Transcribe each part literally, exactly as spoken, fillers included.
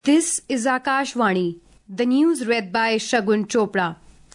This is Akashvani, the news read by Shagun Chopra.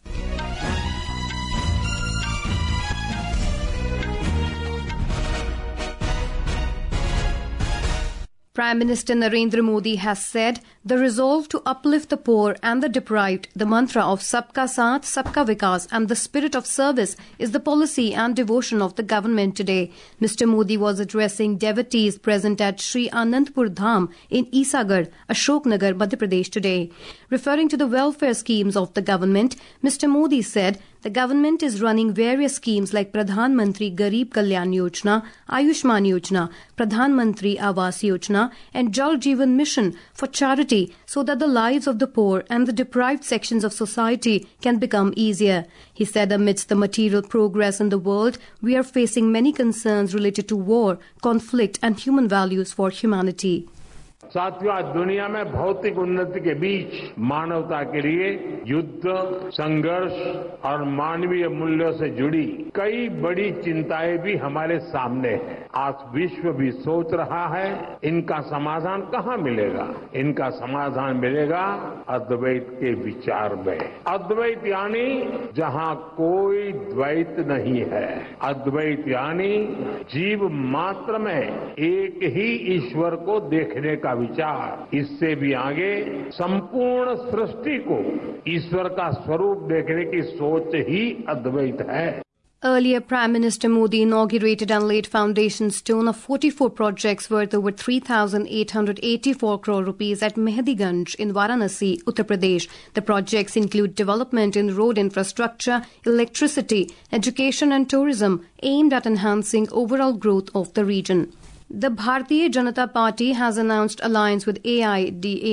Prime Minister Narendra Modi has said the resolve to uplift the poor and the deprived, the mantra of Sabka Saath, Sabka Vikas and the spirit of service is the policy and devotion of the government today. Mister Modi was addressing devotees present at Sri Anandpur Dham in Isagar, Ashoknagar, Madhya Pradesh today. Referring to the welfare schemes of the government, Mister Modi said the government is running various schemes like Pradhan Mantri Garib Kalyan Yojana, Ayushman Yojana, Pradhan Mantri Awas Yojana and Jal Jeevan Mission for charity so that the lives of the poor and the deprived sections of society can become easier. He said amidst the material progress in the world, we are facing many concerns related to war, conflict and human values for humanity. साथियों, आज दुनिया में भौतिक उन्नति के बीच मानवता के लिए युद्ध, संघर्ष और मानवीय मूल्यों से जुड़ी कई बड़ी चिंताएं भी हमारे सामने हैं। आज विश्व भी सोच रहा है इनका समाधान कहाँ मिलेगा? इनका समाधान मिलेगा अद्वैत के विचार में। अद्वैत यानी जहाँ कोई द्वैत नहीं है। अद्वैत यानी जीव मात्र में एक ही ईश्वर को देखने का विचार। इससे भी आगे संपूर्ण सृष्टि को ईश्वर का स्वरूप देखने की सोच ही अद्वैत है। Earlier, Prime Minister Modi inaugurated and laid foundation stone of forty-four projects worth over three thousand eight hundred eighty-four crore rupees at Mehdiganj in Varanasi, Uttar Pradesh. The projects include development in road infrastructure, electricity, education and tourism aimed at enhancing overall growth of the region. The Bharatiya Janata Party has announced alliance with A I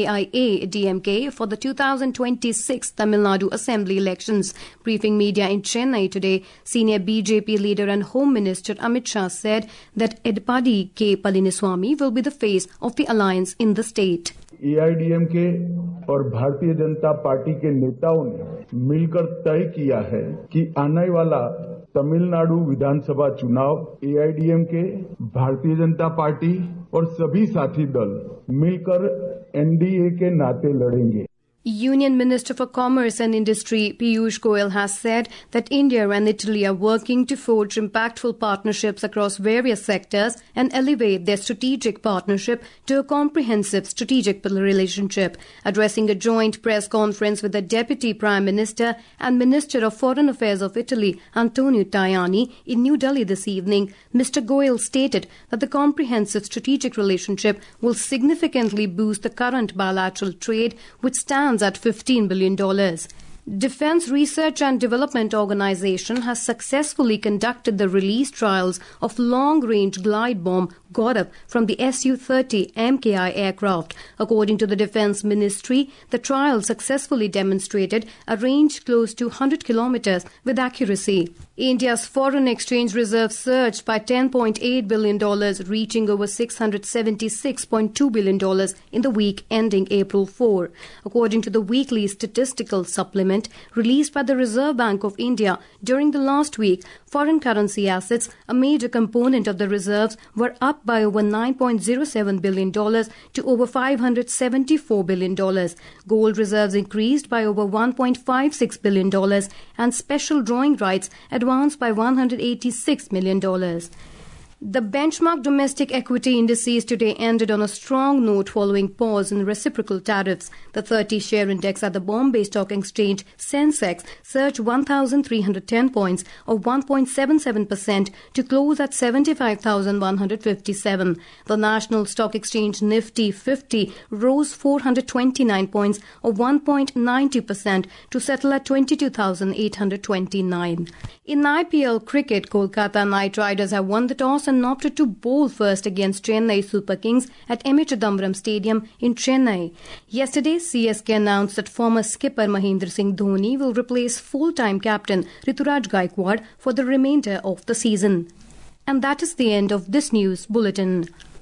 A D M K for the two thousand twenty-six Tamil Nadu Assembly elections. Briefing media in Chennai today, senior B J P leader and Home Minister Amit Shah said that Edapadi K. Palaniswamy will be the face of the alliance in the state. A I A D M K और Bharatiya Janata party के नेताओं ने मिलकर तय किया है कि आने वाला तमिलनाडु विधानसभा चुनाव A I A D M K, Bharatiya Janata party और सभी साथी दल मिलकर N D A के नाते लड़ेंगे। Union Minister for Commerce and Industry Piyush Goyal has said that India and Italy are working to forge impactful partnerships across various sectors and elevate their strategic partnership to a comprehensive strategic relationship. Addressing a joint press conference with the Deputy Prime Minister and Minister of Foreign Affairs of Italy, Antonio Tajani, in New Delhi this evening, Mister Goyal stated that the comprehensive strategic relationship will significantly boost the current bilateral trade, which stands at fifteen billion dollars. Defense Research and Development Organization has successfully conducted the release trials of long-range glide bomb Gaurav from the S U thirty M K I aircraft. According to the Defense Ministry, the trial successfully demonstrated a range close to one hundred kilometers with accuracy. India's foreign exchange reserves surged by ten point eight billion dollars, reaching over six hundred seventy-six point two billion dollars in the week ending April fourth. According to the weekly statistical supplement released by the Reserve Bank of India during the last week, foreign currency assets, a major component of the reserves, were up by over nine point zero seven billion dollars to over five hundred seventy-four billion dollars. Gold reserves increased by over one point five six billion dollars and special drawing rights advanced by one hundred eighty-six million dollars. The benchmark domestic equity indices today ended on a strong note following pause in reciprocal tariffs. The thirty share index at the Bombay Stock Exchange, Sensex, surged one thousand three hundred ten points or one point seven seven percent to close at seventy-five thousand one hundred fifty-seven. The National Stock Exchange Nifty fifty rose four hundred twenty-nine points or one point nine two percent to settle at twenty-two thousand eight hundred twenty-nine. In I P L cricket, Kolkata Knight Riders have won the toss and opted to bowl first against Chennai Super Kings at M A Chidambaram Stadium in Chennai. Yesterday, C S K announced that former skipper Mahendra Singh Dhoni will replace full-time captain Rituraj Gaikwad for the remainder of the season. And that is the end of this news bulletin.